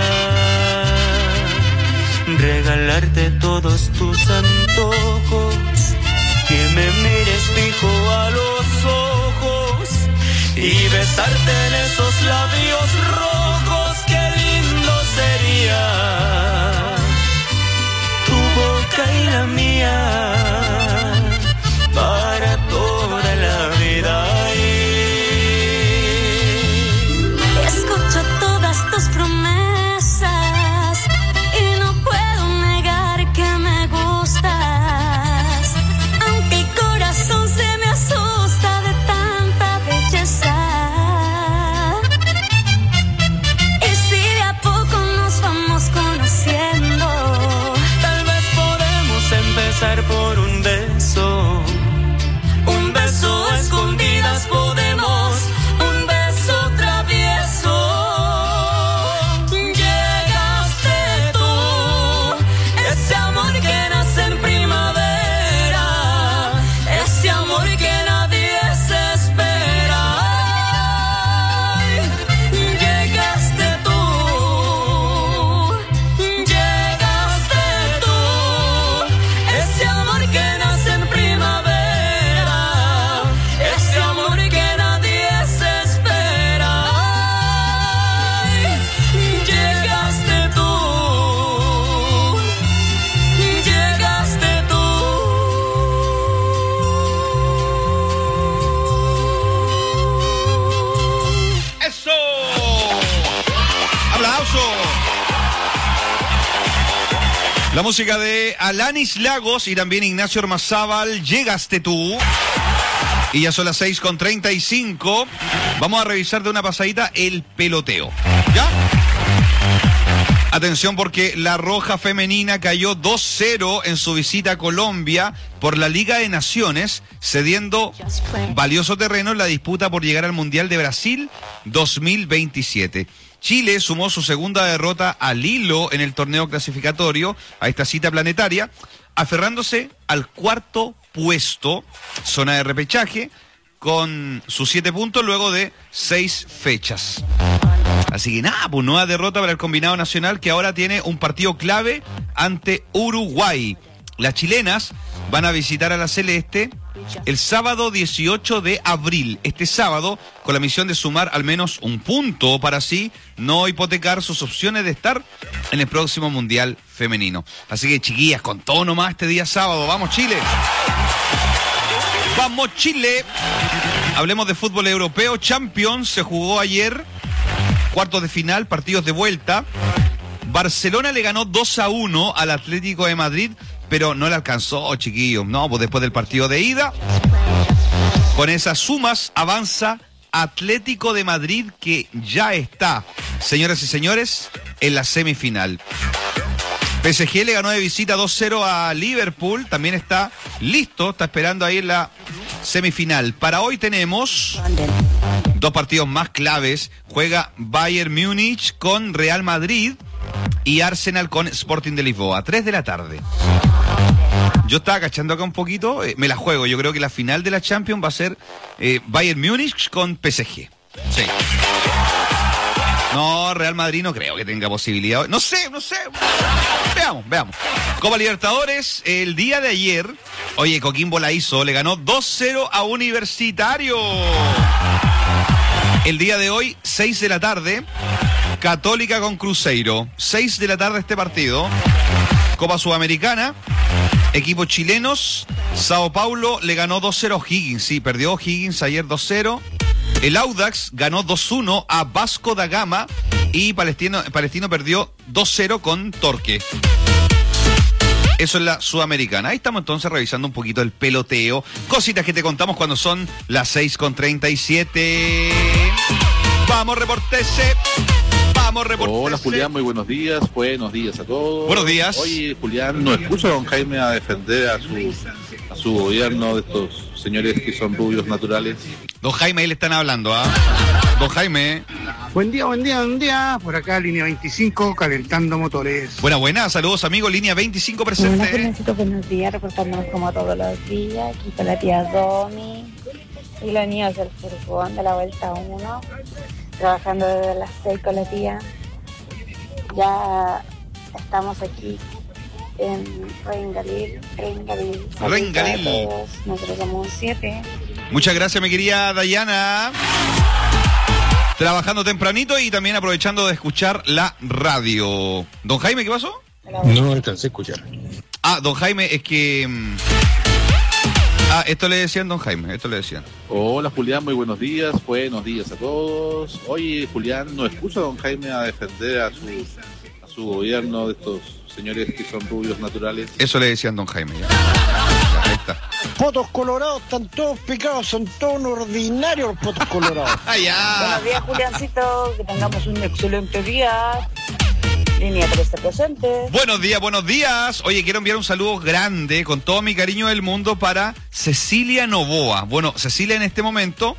regalarte todos tus antojos, que me mires fijo a los ojos y besarte en esos labios rojos. Qué lindo sería tu boca y la mía para toda la vida. Escucho todas tus promesas y no puedo negar que me gustas, aunque el corazón se me asusta de tanta belleza. Y si de a poco nos vamos conociendo, Tal vez podemos empezar por un beso. Un beso a escondidas podemos, un beso travieso. Llegaste tú, ese amor que nace en primavera, ese amor que nadie se espera. Ay, llegaste tú, llegaste tú, ese amor que nace en primavera, ese amor que nadie se espera. Ay, llegaste tú, llegaste tú. ¡Eso! ¡Aplauso! La música de Alanis Lagos y también Ignacio Ormazábal, Llegaste tú. Y ya son las seis con treinta y cinco. Vamos a revisar de una pasadita el peloteo. ¿Ya? Atención porque la Roja Femenina cayó dos cero en su visita a Colombia por la Liga de Naciones, cediendo valioso terreno en la disputa por llegar al Mundial de Brasil dos mil veintisiete. Chile sumó su segunda derrota al hilo en el torneo clasificatorio a esta cita planetaria, aferrándose al cuarto puesto, zona de repechaje, con sus siete puntos luego de seis fechas. Así que nada, pues nueva derrota para el combinado nacional, que ahora tiene un partido clave ante Uruguay. Las chilenas van a visitar a la Celeste el sábado dieciocho de abril, este sábado, con la misión de sumar al menos un punto para así no hipotecar sus opciones de estar en el próximo Mundial Femenino. Así que chiquillas, con todo nomás este día sábado. ¡Vamos Chile! ¡Vamos Chile! Hablemos de fútbol europeo. Champions se jugó ayer, cuartos de final, partidos de vuelta. Barcelona le ganó dos a uno al Atlético de Madrid, pero no le alcanzó, chiquillos. No, pues después del partido de ida, con esas sumas avanza Atlético de Madrid, que ya está, señoras y señores, en la semifinal. P S G le ganó de visita dos cero a Liverpool, también está listo, está esperando ahí en la semifinal. Para hoy tenemos dos partidos más claves. Juega Bayern Múnich con Real Madrid y Arsenal con Sporting de Lisboa, tres de la tarde. Yo estaba cachando acá un poquito, eh, me la juego. Yo creo que la final de la Champions va a ser eh, Bayern Múnich con P S G. Sí. No, Real Madrid no creo que tenga posibilidad. No sé, no sé. Veamos, veamos. Copa Libertadores, el día de ayer, oye, Coquimbo la hizo, le ganó dos cero a Universitario. El día de hoy, seis de la tarde, Católica con Cruzeiro. seis de la tarde este partido. Copa Sudamericana, equipos chilenos. Sao Paulo le ganó dos cero a O'Higgins. Sí, perdió O'Higgins ayer dos cero. El Audax ganó dos uno a Vasco da Gama. Y Palestino, Palestino perdió dos cero con Torque. Eso es la Sudamericana. Ahí estamos entonces revisando un poquito el peloteo. Cositas que te contamos cuando son las seis con treinta y siete. Vamos, reportese. Vamos, reportese. Hola, Julián, muy buenos días. Buenos días a todos. Buenos días. Oye, Julián, ¿no escucha a don Jaime a defender a su, a su gobierno de estos señores que son rubios naturales? Don Jaime, ahí le están hablando, ¿ah? Don Jaime. Buen día, buen día, buen día. Por acá, línea veinticinco, calentando motores. Buena, buena. Saludos, amigos. Línea veinticinco presente. Hola, Juliancito, buenos días. Reportándonos como todos los días. Aquí está la tía Domi y los niños del furgón de la vuelta uno. Trabajando desde las seis con la tía. Ya estamos aquí en Rengalil. Rengalil. Rengalil. Nosotros somos siete. Muchas gracias, mi querida Dayana. Trabajando tempranito y también aprovechando de escuchar la radio. Don Jaime, ¿qué pasó? No alcancé a escuchar. Ah, don Jaime, es que... Ah, esto le decían don Jaime, esto le decían. Hola, Julián, muy buenos días. Buenos días a todos. Oye, Julián, ¿no escucha a don Jaime a defender a su, a su gobierno de estos señores que son rubios naturales? Eso le decían don Jaime, ya. Ya, ahí está. Potos colorados, están todos picados, son todos un ordinarios los potos colorados. Ya. Buenos días, Juliancito, que tengamos un excelente día. Línea trece presente. Buenos días, buenos días. Oye, quiero enviar un saludo grande, con todo mi cariño del mundo, para Cecilia Novoa. Bueno, Cecilia en este momento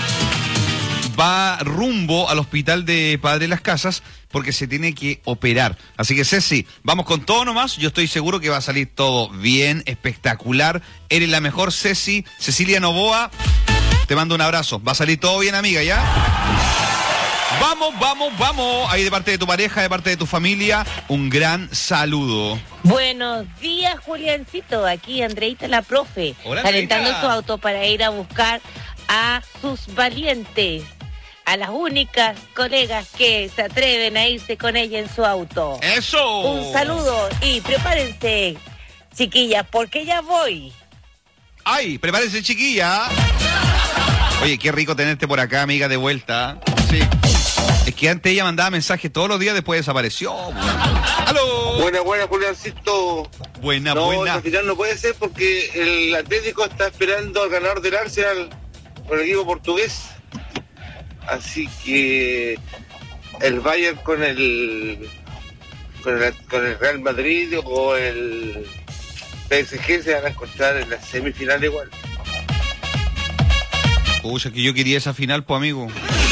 va rumbo al hospital de Padre Las Casas porque se tiene que operar. Así que, Ceci, vamos con todo nomás. Yo estoy seguro que va a salir todo bien, espectacular. Eres la mejor, Ceci. Cecilia Novoa, te mando un abrazo. Va a salir todo bien, amiga, ¿ya? Vamos, vamos, vamos. Ahí de parte de tu pareja, de parte de tu familia, un gran saludo. Buenos días, Juliancito. Aquí Andreita la profe. Hola, calentando Andreita. su auto para ir a buscar a sus valientes, a las únicas colegas que se atreven a irse con ella en su auto. ¡Eso! Un saludo y prepárense, chiquillas, porque ya voy. ¡Ay! Prepárense, chiquilla. Oye, qué rico tenerte por acá, amiga, de vuelta. Sí. Es que antes ella mandaba mensajes todos los días, después desapareció. ¡Aló! Buena, buena, Juliancito. Buena, no, buena. al final no puede ser porque el Atlético está esperando al ganador del Arsenal con el equipo portugués. Así que el Bayern con el con el, con el Real Madrid o el P S G se van a encontrar en la semifinal igual. Pucha, que yo quería esa final, pues, amigo.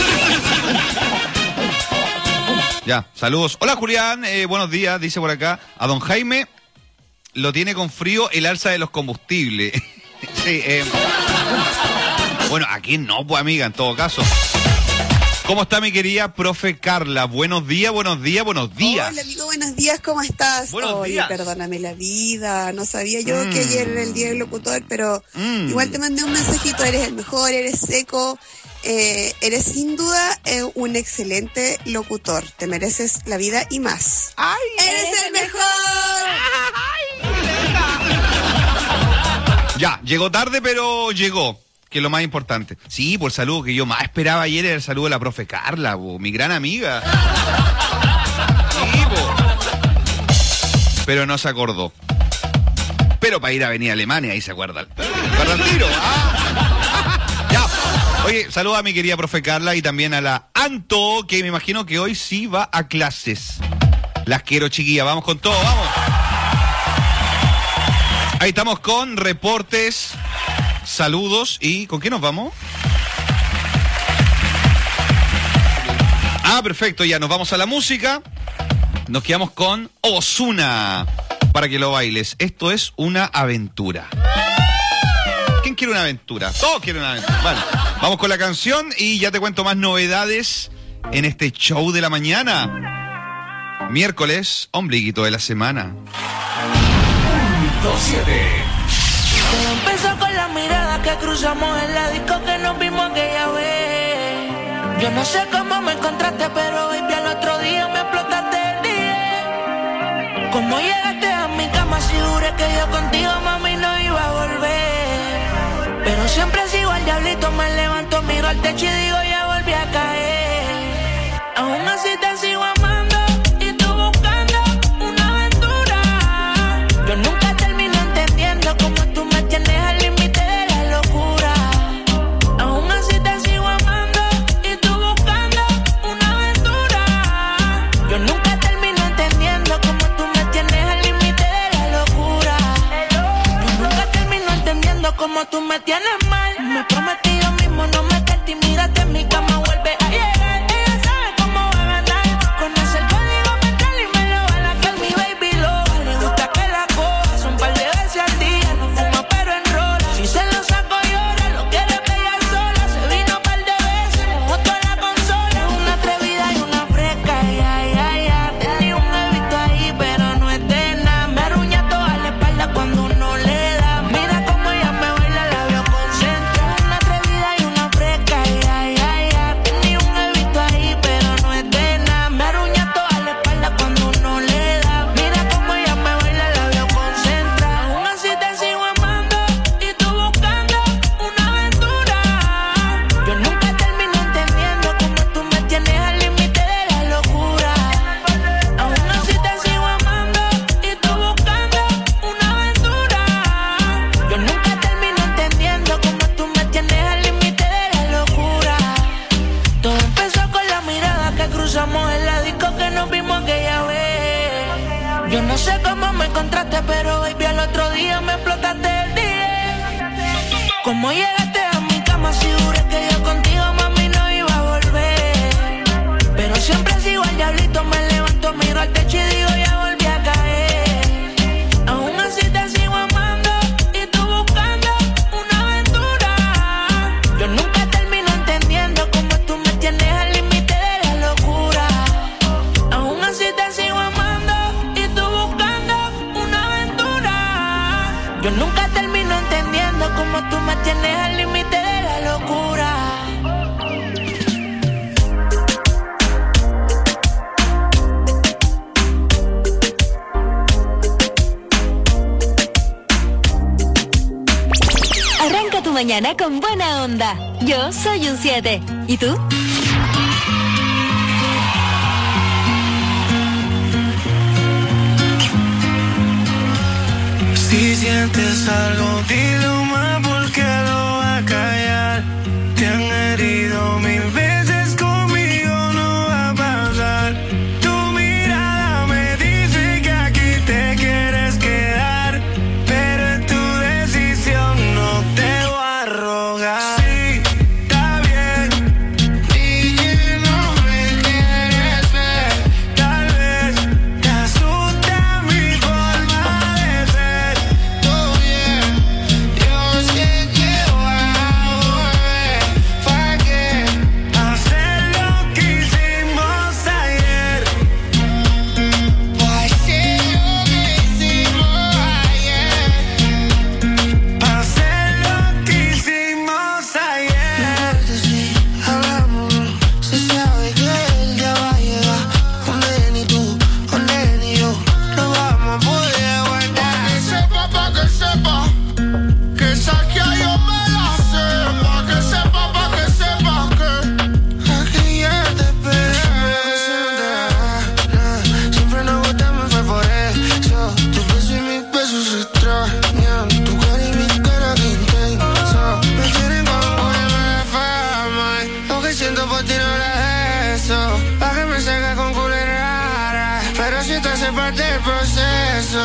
Ya, saludos. Hola, Julián, eh, buenos días, dice por acá. A don Jaime lo tiene con frío el alza de los combustibles. Sí, eh... Bueno, aquí no, pues, amiga, en todo caso. ¿Cómo está mi querida profe Carla? Buenos días, buenos días, buenos días. Hola, amigo, buenos días, ¿cómo estás? Buenos Oye, días. perdóname la vida, no sabía yo Mm. que ayer era el día del locutor, pero Mm. igual te mandé un mensajito, eres el mejor, eres seco, eh, eres sin duda eh, un excelente locutor, te mereces la vida y más. ¡Ay! ¡Eres el mejor! Ya, llegó tarde, pero llegó. Que es lo más importante. Sí, por el saludo que yo más esperaba ayer era el saludo de la profe Carla, bo, mi gran amiga. Sí, bo. Pero no se acordó. Pero para ir a Avenida Alemania, ahí se acuerda. ¿Acuerdan el tiro? Ah. Ya. Oye, saluda a mi querida profe Carla y también a la Anto, que me imagino que hoy sí va a clases. Las quiero, chiquillas. Vamos con todo, vamos. Ahí estamos con reportes, saludos y... ¿con qué nos vamos? Ah, perfecto, ya nos vamos a la música. Nos quedamos con Ozuna para que lo bailes. Esto es una aventura. ¿Quién quiere una aventura? Todos quieren una aventura. Bueno, vamos con la canción y ya te cuento más novedades en este show de la mañana. Miércoles, ombliguito de la semana. Empezó con la mirada que cruzamos en la disco que nos vimos aquella vez. Yo no sé cómo me encontraste, pero baby, al otro día me explotaste el día. ¿Cómo llegaste a mi cama si juré que yo contigo, mami, no iba a volver? Pero siempre sigo al diablito, me levanto, miro al techo y digo, ya volví a caer. Aún así te sigo amando y tú buscando una aventura. Yo nunca termino entendiendo cómo tú me tienes al límite de la locura. Aún así te sigo amando y tú buscando una aventura. Yo nunca termino entendiendo cómo tú me tienes al límite de la locura. Yo nunca termino entendiendo cómo tú me tienes mal. Me prometí yo mismo no meterte y mírate en mi cama, vuelve a llegar. Ella sabe cómo va a ganar. Conoce el código mental y me lo va a lacar. Mi baby loca, le gusta que la coja. Un par de veces al día, no fuma pero enrola. Si se lo saco llora, lo quiere pegar sola. Se vino un par de veces, mojó toda la consola. Una atrevida y una fresca, ya, ya, ya. Tenía un hábito ahí, pero no es de nada. Me arruña toda la espalda cuando uno le da. Mira cómo ella me baila, la veo concentrada. Una atrevida y una fresca, ya, ya, ya. Tenía un hábito ahí, pero no es de nada. Me arruña toda la espalda cuando uno le da. Mira cómo ella me baila, la veo concentrada. Aún así te sigo amando y tú buscando una aventura. Yo nunca termino entendiendo cómo tú me tienes al límite de la locura. Aún así te sigo amando y tú buscando una aventura. Yo nunca termino entendiendo cómo tú me tienes al límite de la locura. Todo empezó con la mirada que cruzamos en la disco que nos vimos aquella vez. Yo no sé cómo me encontraste, pero baby, al otro día me explotaste el día. ¿Cómo llegaste a mi cama si juré que yo contigo, mami, no iba a volver? Pero siempre sigo al diablito, me levanto, miro al techo y digo, ya volví a caer. Aún así te sigo amando y tú buscando una aventura. Yo nunca termino entendiendo cómo tú me tienes al límite de la locura. Aún así te sigo amando y tú buscando una aventura. Yo nunca termino entendiendo cómo tú me tienes al límite de la locura. Arranca tu mañana con buena onda. Yo soy un siete. ¿Y tú? Si sientes algo, dilo más porque lo va a callar. Te han herido mil veces, conmigo no va a pasar. Tu mirada me dice que aquí te quieres quedar, pero es tu decisión, no te voy a rogar. Sí, está bien, di que no me quieres ver. Tal vez te asusta mi forma de ser. Todo bien, yo sé que voy a volver. ¿Pa' qué hacer lo que hicimos ayer? Pa' hacer lo que hicimos ayer. Pa' hacer lo que hicimos ayer. Sí, hagámoslo. Se sabe que él ya va a llegar. Donde ni tú, donde ni yo no vamos a poder aguantar. Pa' que sepa, pa' que sepa que saque yo me la sé. Pa' que sepa, pa' que sepa que aquí ya te esperé. Siempre nos gustamos, fue por eso. Tu beso y mis besos se extrañan. Tu cara y mi cara que intenso. Me tienen como una fama. Lo que siento por ti no era eso. Pa' que me salga con culera rara, pero si te hace parte del proceso.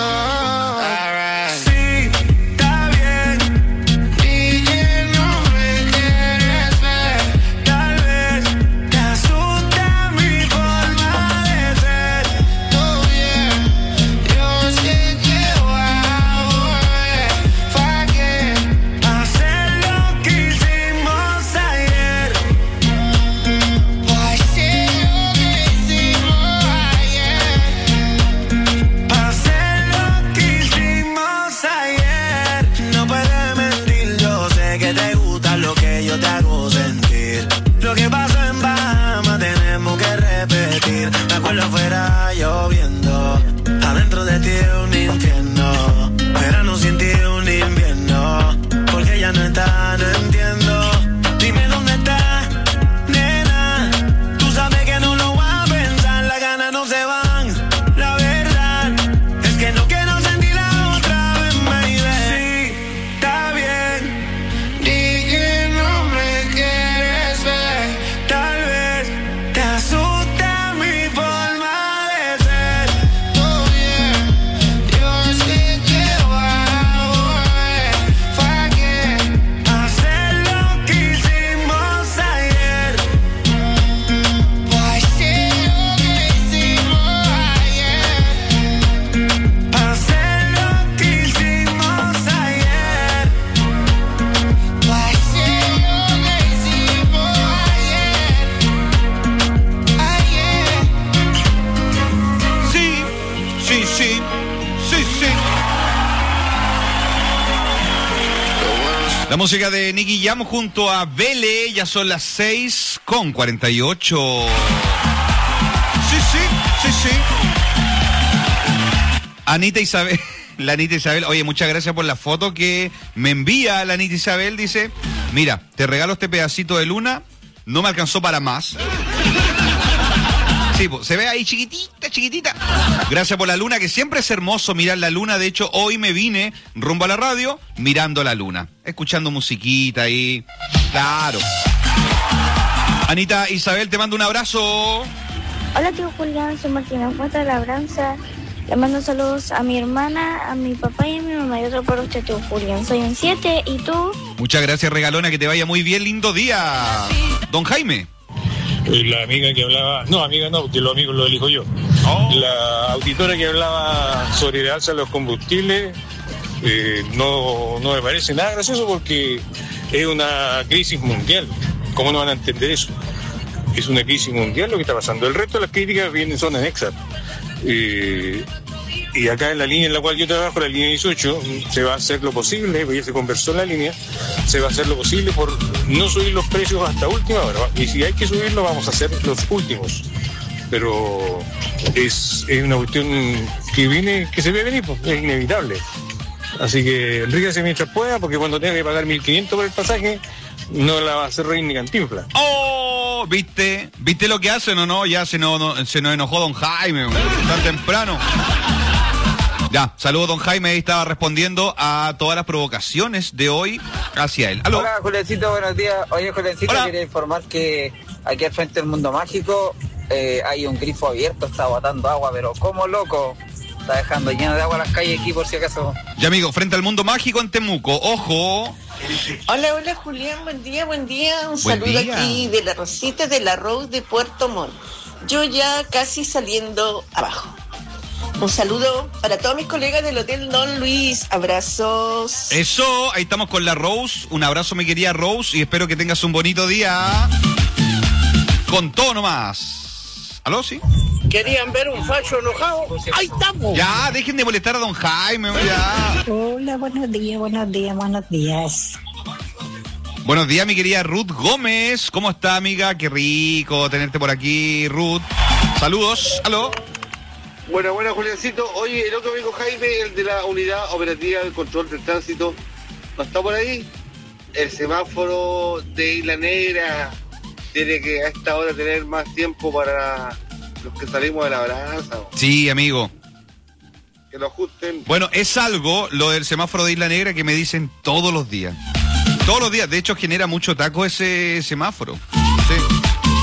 Sí, está bien, di que no me quieres ver. Tal vez te asusta mi forma de ser. Todo bien, yo sé que voy a volver. ¿Pa' qué hacer lo que hicimos ayer? Pa' hacer lo que hicimos ayer. Pa' hacer lo que hicimos La música de Nicky Jam junto a Vele, ya son las seis con cuarenta y ocho. Sí, sí, sí, sí. Anita Isabel, la Anita Isabel, oye, muchas gracias por la foto que me envía la Anita Isabel, dice, mira, te regalo este pedacito de luna, no me alcanzó para más. Sí, pues, se ve ahí chiquitita, chiquitita. Gracias por la luna, que siempre es hermoso mirar la luna. De hecho, hoy me vine rumbo a la radio mirando la luna, escuchando musiquita ahí. Claro. Anita Isabel, te mando un abrazo. Hola, tío Julián, soy Martina Fuente de Labranza. Le mando saludos a mi hermana, a mi papá y a mi mamá. Y otro para usted, tío Julián. Soy un siete, ¿y tú? Muchas gracias, regalona, que te vaya muy bien, lindo día. Don Jaime. La amiga que hablaba, no, amiga no, porque los amigos lo elijo yo. Oh. La auditora que hablaba sobre el alza de los combustibles, eh, no, no me parece nada gracioso porque es una crisis mundial. ¿Cómo no van a entender eso? Es una crisis mundial lo que está pasando. El resto de las críticas vienen, son anexas. Eh, y acá en la línea en la cual yo trabajo, la línea dieciocho, se va a hacer lo posible, porque ya se conversó en la línea, se va a hacer lo posible por no subir los precios hasta última hora. Y si hay que subirlo, vamos a hacer los últimos. Pero es, es una cuestión que viene, que se ve venir, pues, es inevitable. Así que enríquese mientras pueda, porque cuando tenga que pagar mil quinientos por el pasaje, no la va a hacer reír ni Cantinflas. ¡Oh! ¿Viste? ¿Viste lo que hacen o no? Ya se nos, no, se nos enojó don Jaime, tan temprano. Ya, saludos don Jaime, ahí estaba respondiendo a todas las provocaciones de hoy hacia él. ¿Aló? Hola, Julencito, buenos días. Oye, Julencito, Hola. Quería informar que aquí al frente del Mundo Mágico eh, hay un grifo abierto, está botando agua, pero como loco. Está dejando lleno de agua las calles aquí, por si acaso. Ya, amigo, frente al Mundo Mágico en Temuco, ojo. Hola, hola, Julián, buen día, buen día. Un Buen saludo día. aquí de la Rosita de la Rose de Puerto Montt. Yo ya casi saliendo abajo. Un saludo para todos mis colegas del Hotel Don Luis. Abrazos. Eso, ahí estamos con la Rose. Un abrazo, mi querida Rose, y espero que tengas un bonito día. Con todo nomás. ¿Aló, sí? ¿Querían ver un facho enojado? ¡Ahí estamos! Ya, dejen de molestar a don Jaime, ya. Hola, buenos días, buenos días, buenos días. Buenos días, mi querida Ruth Gómez. ¿Cómo está, amiga? Qué rico tenerte por aquí, Ruth. Saludos. ¿Aló? Buena, buena, Juliancito. Oye, el otro amigo Jaime, el de la unidad operativa del control del tránsito, ¿no está por ahí? El semáforo de Isla Negra tiene que a esta hora tener más tiempo para los que salimos de la brasa. Sí, amigo. Que lo ajusten. Bueno, es algo, lo del semáforo de Isla Negra, que me dicen todos los días. Todos los días. De hecho, genera mucho taco ese semáforo. Sí.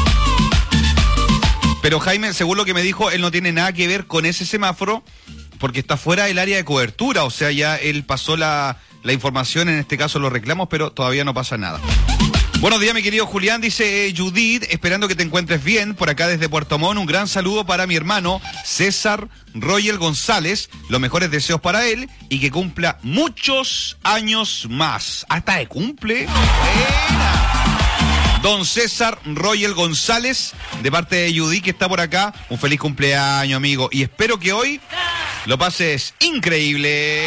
Pero Jaime, según lo que me dijo, él no tiene nada que ver con ese semáforo porque está fuera del área de cobertura. O sea, ya él pasó la, la información, en este caso los reclamos, pero todavía no pasa nada. Buenos días, mi querido Julián, dice eh, Judith, esperando que te encuentres bien. Por acá desde Puerto Montt, un gran saludo para mi hermano César Royel González. Los mejores deseos para él y que cumpla muchos años más. Hasta de cumple. Buena. Don César Royel González, de parte de Judith, que está por acá. Un feliz cumpleaños, amigo. Y espero que hoy lo pases increíble.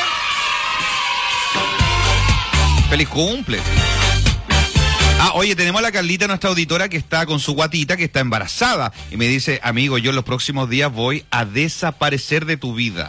Feliz cumple. Ah, oye, tenemos a la Carlita, nuestra auditora, que está con su guatita, que está embarazada. Y me dice, amigo, yo en los próximos días voy a desaparecer de tu vida.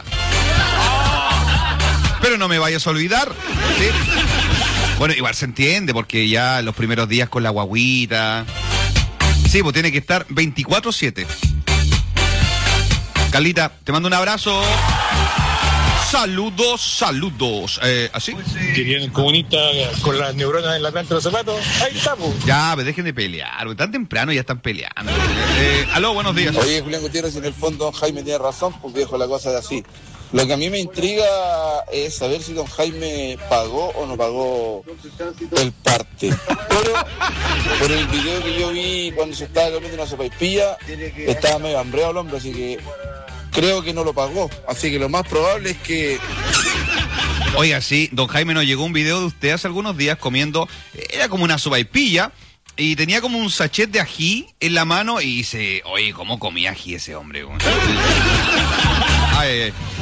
Pero no me vayas a olvidar. ¿Sí? Bueno, igual se entiende, porque ya los primeros días con la guaguita. Sí, pues tiene que estar veinticuatro siete. Carlita, te mando un abrazo. Saludos, saludos. Eh, ¿Así? Querían comunista con las neuronas en la planta de los zapatos. Ahí estamos. Ya, me dejen de pelear. Tan temprano ya están peleando. Eh, aló, buenos días. Oye, Julián Gutiérrez, en el fondo don Jaime tiene razón, pues viejo, la cosa es así. Lo que a mí me intriga es saber si don Jaime pagó o no pagó el parte. Pero por el video que yo vi cuando se estaba comiendo una sopaipilla, estaba medio hambreado el hombre, así que creo que no lo pagó. Así que lo más probable es que... Oiga, sí, don Jaime, nos llegó un video de usted hace algunos días comiendo, era como una sopaipilla, y tenía como un sachet de ají en la mano, y dice, oye, ¿cómo comía ají ese hombre? Ay, ay, ay.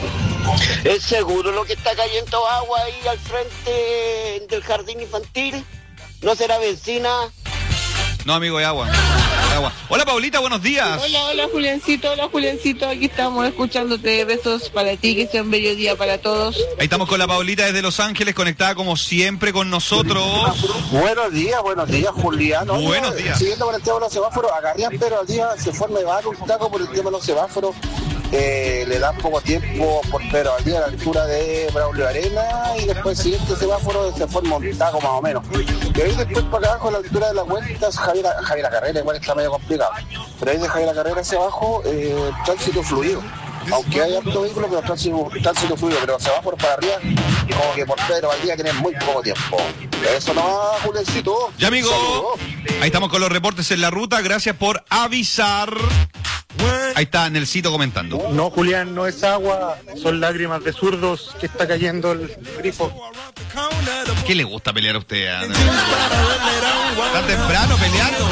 ¿Es seguro lo que está cayendo agua ahí al frente del jardín infantil? ¿No será benzina? No, amigo, es agua. Es agua. Hola, Paulita, buenos días. Hola, hola, Juliancito, hola, Juliancito. Aquí estamos escuchándote. Besos para ti, que sea un bello día para todos. Ahí estamos con la Paulita desde Los Ángeles, conectada como siempre con nosotros. Buenos días, buenos días, Julián. Oye, buenos días. Siguiendo con el tema de los semáforos, agarrían, pero al día se forma de un taco por el tema de los semáforos. Eh, le dan poco tiempo por pero al día a la altura de Braulio Arena y después el siguiente semáforo se forma un taco más o menos. Y ahí después para abajo a la altura de las vueltas Javier, Javier Carrera, igual está medio complicado. Pero ahí de Javier Carrera hacia abajo, eh, tránsito fluido. Aunque hay harto vehículo, pero tránsito, tránsito fluido, pero semáforos para arriba, como que por Pedro Valdía tienen muy poco tiempo. Eso no va, Julencito. Ya, amigo. Saludos. Ahí estamos con los reportes en la ruta. Gracias por avisar. Ahí está Nelsito comentando. No, Julián, no es agua, son lágrimas de zurdos que está cayendo el grifo. ¿Qué le gusta pelear a usted? ¿Eh? ¿Está temprano peleando?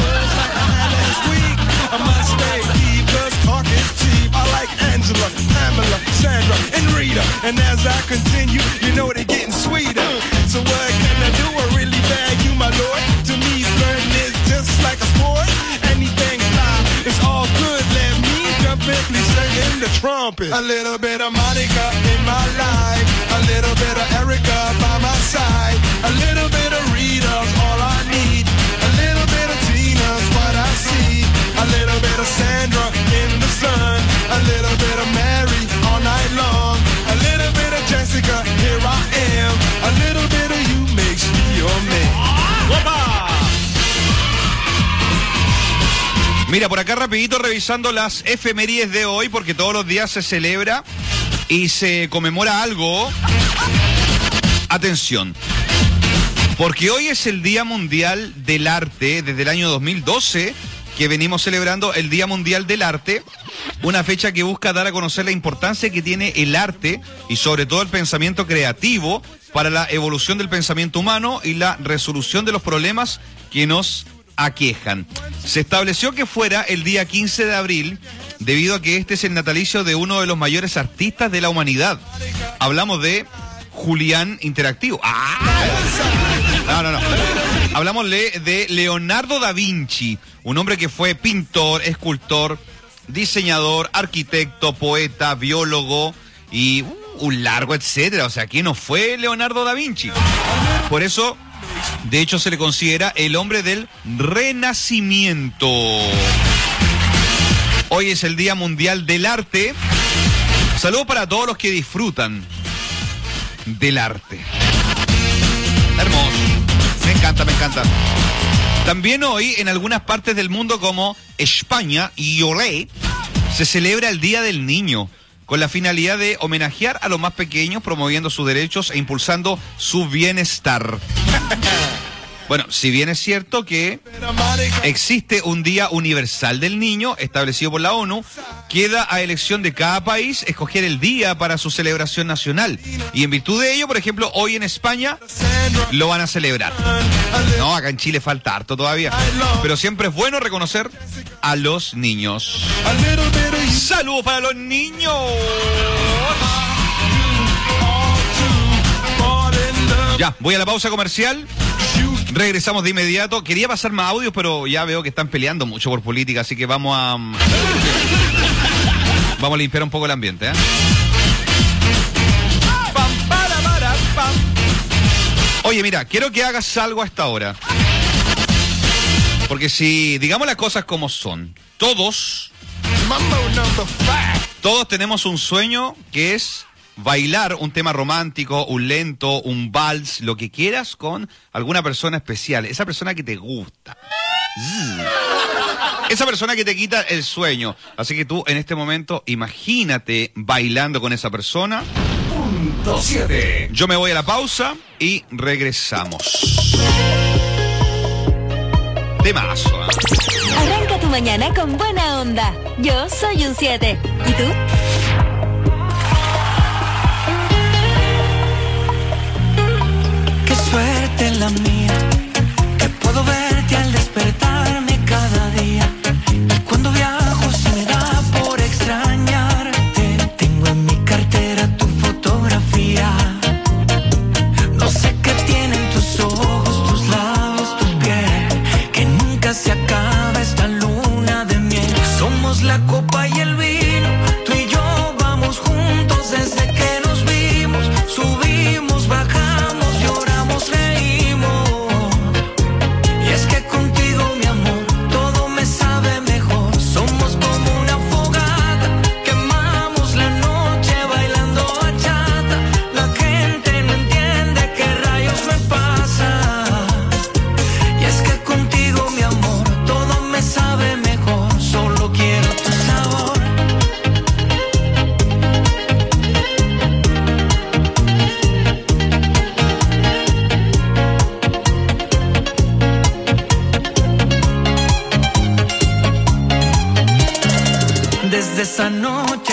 Angela, Pamela, Sandra, and Rita. And as I continue, you know they're getting sweeter. So what can I do? I really bag you, my lord. To me, flirting is just like a sport. Anything fly, it's all good. Let me jump in, please sing in the trumpet. A little bit of Monica in my life. A little bit of Erica by my side. A little bit of Rita's all I need. A little bit of Tina's what I see. A little bit of Sandra in the sun. A little bit of Mary all night long. A little bit of Jessica, here I am. A little bit of you makes me your man. ¡Opa! Mira, por acá rapidito revisando las efemérides de hoy, porque todos los días se celebra y se conmemora algo. Atención, porque hoy es el Día Mundial del Arte, desde el año dos mil doce, que venimos celebrando el Día Mundial del Arte, una fecha que busca dar a conocer la importancia que tiene el arte y sobre todo el pensamiento creativo para la evolución del pensamiento humano y la resolución de los problemas que nos aquejan. Se estableció que fuera el día quince de abril debido a que este es el natalicio de uno de los mayores artistas de la humanidad. Hablamos de Julián Interactivo. ¡Ah! No, no, no. Hablamos de Leonardo da Vinci, un hombre que fue pintor, escultor, diseñador, arquitecto, poeta, biólogo y uh, un largo etcétera. O sea, ¿quién no fue Leonardo da Vinci? Por eso, de hecho, se le considera el hombre del Renacimiento. Hoy es el Día Mundial del Arte. Saludos para todos los que disfrutan del arte. Hermoso. Me encanta, me encanta. También hoy, en algunas partes del mundo como España y Olé, se celebra el Día del Niño, con la finalidad de homenajear a los más pequeños, promoviendo sus derechos e impulsando su bienestar. Bueno, si bien es cierto que existe un Día Universal del Niño establecido por la ONU, queda a elección de cada país escoger el día para su celebración nacional. Y en virtud de ello, por ejemplo, hoy en España lo van a celebrar. No, acá en Chile falta harto todavía. Pero siempre es bueno reconocer a los niños. ¡Saludos para los niños! Ya, voy a la pausa comercial. Regresamos de inmediato. Quería pasar más audios, pero ya veo que están peleando mucho por política, así que vamos a... Vamos a limpiar un poco el ambiente, ¿eh? Oye, mira, quiero que hagas algo a esta hora. Porque si, digamos las cosas como son, todos... Todos tenemos un sueño que es... bailar un tema romántico, un lento, un vals, lo que quieras con alguna persona especial. Esa persona que te gusta. Esa persona que te quita el sueño. Así que tú en este momento imagínate bailando con esa persona. Punto siete. Yo me voy a la pausa y regresamos. Temazo, ¿eh? Arranca tu mañana con buena onda. Yo soy un siete. ¿Y tú? Suerte la mía, que puedo verte al despertarme cada día. Y cuando viajo se me da por extrañarte. Tengo en mi cartera tu foto desde esa noche